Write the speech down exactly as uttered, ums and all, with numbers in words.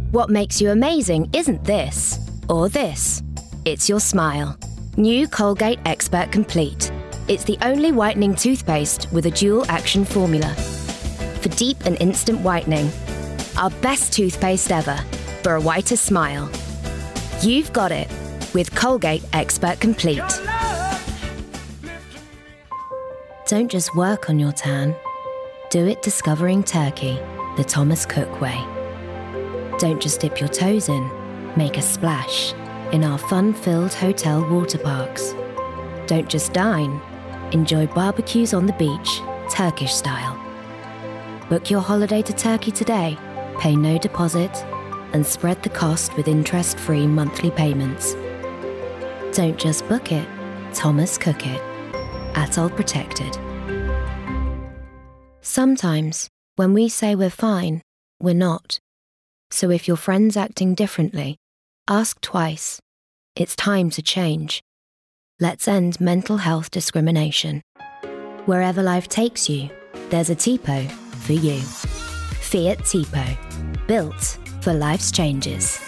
What makes you amazing isn't this or this. It's your smile. New Colgate Expert Complete. It's the only whitening toothpaste with a dual-action formula. For deep and instant whitening. Our best toothpaste ever for a whiter smile. You've got it with Colgate Expert Complete. Don't just work on your tan. Do it discovering Turkey, the Thomas Cook way. Don't just dip your toes in. Make a splash in our fun-filled hotel water parks. Don't just dine. Enjoy barbecues on the beach, Turkish style. Book your holiday to Turkey today. Pay no deposit and spread the cost with interest-free monthly payments. Don't just book it, Thomas Cook it. Atoll Protected. Sometimes, when we say we're fine, we're not. So if your friend's acting differently, ask twice. It's time to change. Let's end mental health discrimination. Wherever life takes you, there's a TPO for you. Fiat Tipo. Built for life's changes.